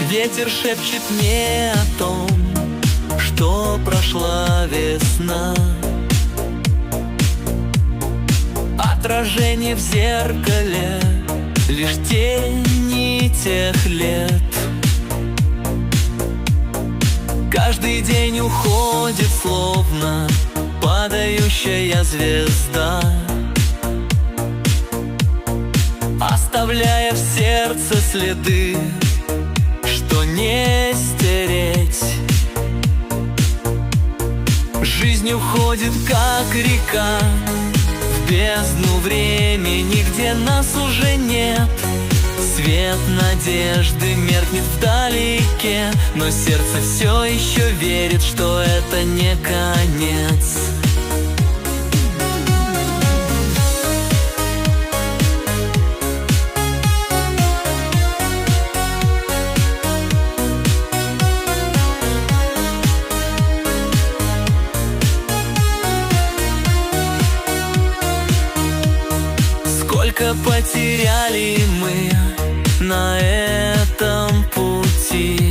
Ветер шепчет мне о том, что прошла весна. Отражение в зеркале — лишь тени тех лет. Каждый день уходит, словно падающая звезда, оставляя в сердце следы, что не стереть. Жизнь уходит, как река, в бездну времени, где нас уже нет. Свет надежды меркнет вдалеке, но сердце все еще верит, что это не конец. Сколько потеряли мы на этом пути.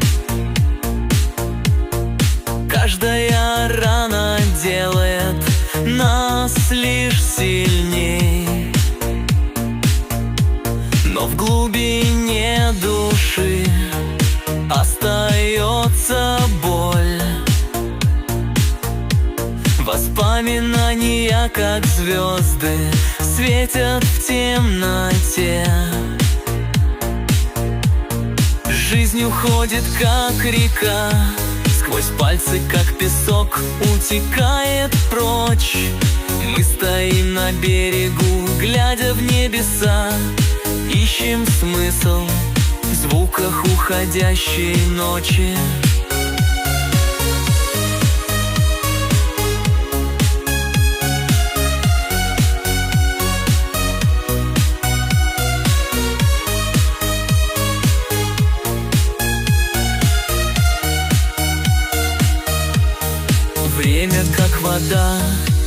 Каждая рана делает нас лишь сильней, но в глубине души остается боль. Воспоминания, как звезды, светят в темноте. Жизнь уходит, как река, сквозь пальцы, как песок, утекает прочь. Мы стоим на берегу, глядя в небеса, ищем смысл в звуках уходящей ночи. Время, как вода,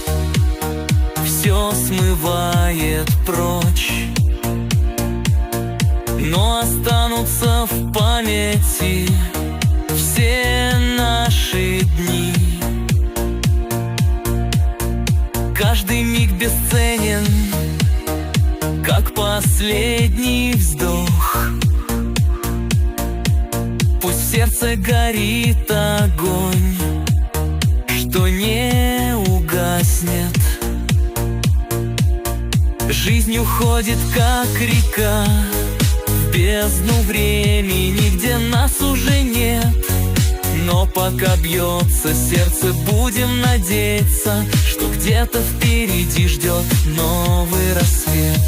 все смывает прочь, но останутся в памяти все наши дни. Каждый миг бесценен, как последний вздох. Пусть в сердце горит огонь, что не угаснет. Жизнь уходит, как река, в бездну времени, где нас уже нет. Но пока бьется сердце, будем надеяться, что где-то впереди ждет новый рассвет.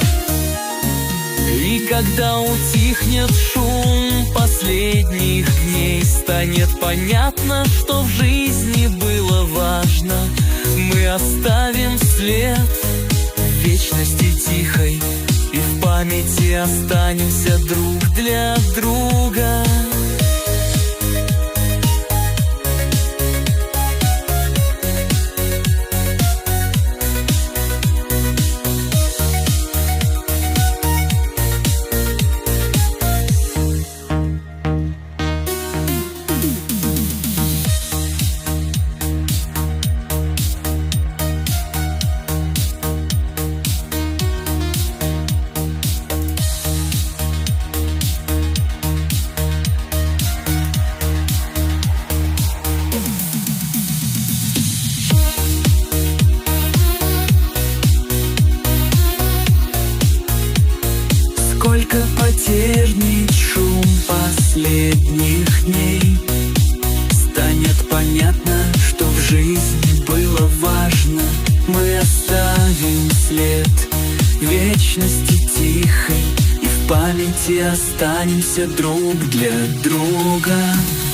И когда утихнет шум последних дней, станет понятно, что в жизни было важно. Мы оставим след в вечности тихой, и в памяти останемся друг для друга. Сколько потернет шум последних дней, станет понятно, что в жизни было важно. Мы оставим след в вечности тихой, и в памяти останемся друг для друга.